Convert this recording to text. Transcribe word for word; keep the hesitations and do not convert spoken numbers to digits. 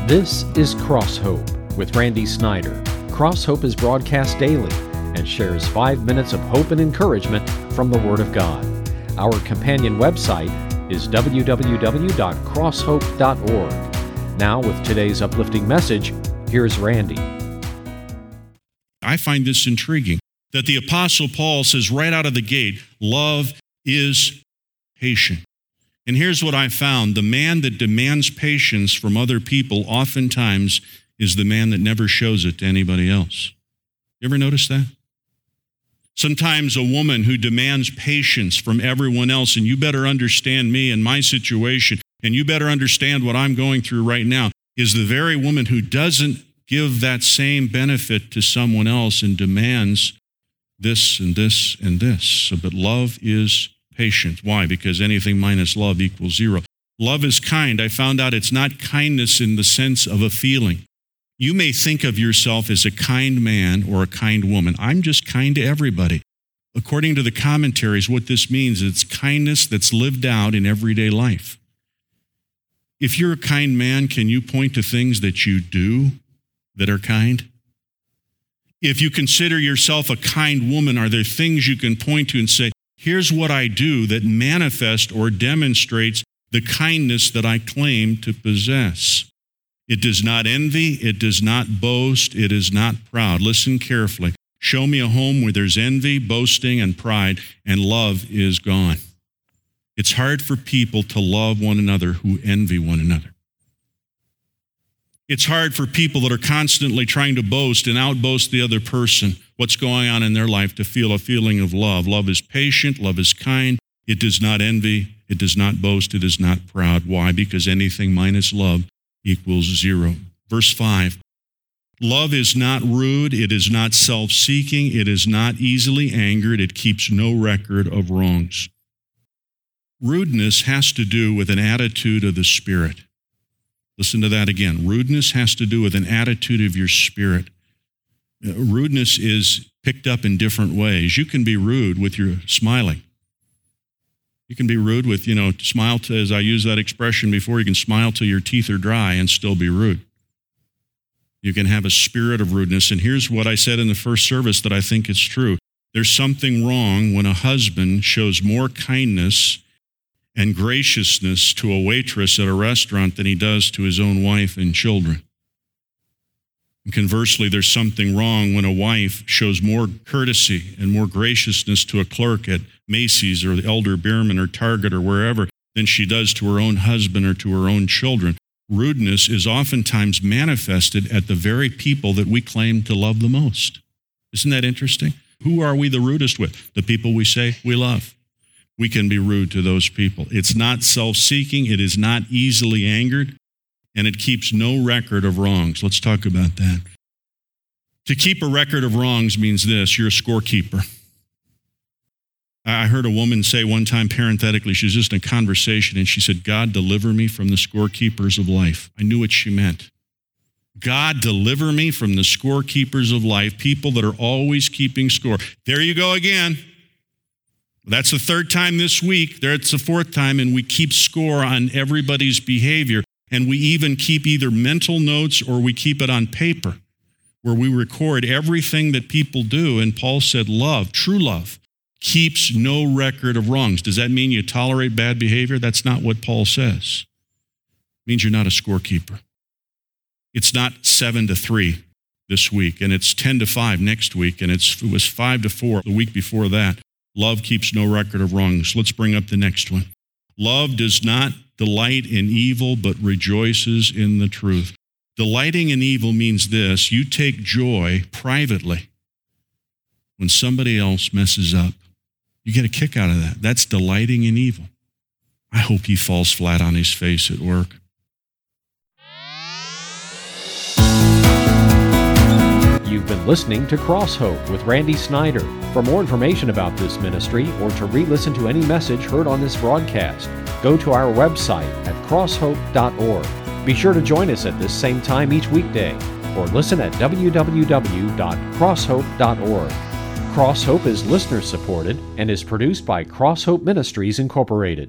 This is Cross Hope with Randy Snyder. Cross Hope is broadcast daily and shares five minutes of hope and encouragement from the Word of God. Our companion website is w w w dot cross hope dot org. Now, with today's uplifting message, here's Randy. I find this intriguing, that the Apostle Paul says right out of the gate, love is patient. And here's what I found. The man that demands patience from other people oftentimes is the man that never shows it to anybody else. You ever notice that? Sometimes a woman who demands patience from everyone else, and you better understand me and my situation, and you better understand what I'm going through right now, is the very woman who doesn't give that same benefit to someone else and demands this and this and this. So, but love is patient. Why? Because anything minus love equals zero. Love is kind. I found out it's not kindness in the sense of a feeling. You may think of yourself as a kind man or a kind woman. I'm just kind to everybody. According to the commentaries, what this means is it's kindness that's lived out in everyday life. If you're a kind man, can you point to things that you do that are kind? If you consider yourself a kind woman, are there things you can point to and say, here's what I do that manifests or demonstrates the kindness that I claim to possess? It does not envy, it does not boast, it is not proud. Listen carefully. Show me a home where there's envy, boasting, and pride, and love is gone. It's hard for people to love one another who envy one another. It's hard for people that are constantly trying to boast and outboast the other person what's going on in their life to feel a feeling of love. Love is patient, love is kind, it does not envy, it does not boast, it is not proud. Why? Because anything minus love equals zero. Verse five, love is not rude, it is not self-seeking, it is not easily angered, it keeps no record of wrongs. Rudeness has to do with an attitude of the spirit. Listen to that again. Rudeness has to do with an attitude of your spirit. Uh, rudeness is picked up in different ways. You can be rude with your smiling. You can be rude with, you know, smile to, as I used that expression before, you can smile till your teeth are dry and still be rude. You can have a spirit of rudeness. And here's what I said in the first service that I think is true. There's something wrong when a husband shows more kindness and graciousness to a waitress at a restaurant than he does to his own wife and children. And conversely, there's something wrong when a wife shows more courtesy and more graciousness to a clerk at Macy's or the Elder Beerman or Target or wherever than she does to her own husband or to her own children. Rudeness is oftentimes manifested at the very people that we claim to love the most. Isn't that interesting? Who are we the rudest with? The people we say we love. We can be rude to those people. It's not self-seeking, it is not easily angered, and it keeps no record of wrongs. Let's talk about that. To keep a record of wrongs means this: you're a scorekeeper. I heard a woman say one time parenthetically, she was just in a conversation, and she said, God, deliver me from the scorekeepers of life. I knew what she meant. God, deliver me from the scorekeepers of life, people that are always keeping score. There you go again. That's the third time this week. There it's the fourth time, and we keep score on everybody's behavior. And we even keep either mental notes or we keep it on paper where we record everything that people do. And Paul said love, true love, keeps no record of wrongs. Does that mean you tolerate bad behavior? That's not what Paul says. It means you're not a scorekeeper. It's not seven to three this week, and it's ten to five next week, and it's, it was five to four the week before that. Love keeps no record of wrongs. Let's bring up the next one. Love does not delight in evil, but rejoices in the truth. Delighting in evil means this: you take joy privately when somebody else messes up. You get a kick out of that. That's delighting in evil. I hope he falls flat on his face at work. You've been listening to Cross Hope with Randy Snyder. For more information about this ministry or to re-listen to any message heard on this broadcast, go to our website at cross hope dot org. Be sure to join us at this same time each weekday or listen at w w w dot cross hope dot org. Cross Hope is listener supported and is produced by Cross Hope Ministries Incorporated.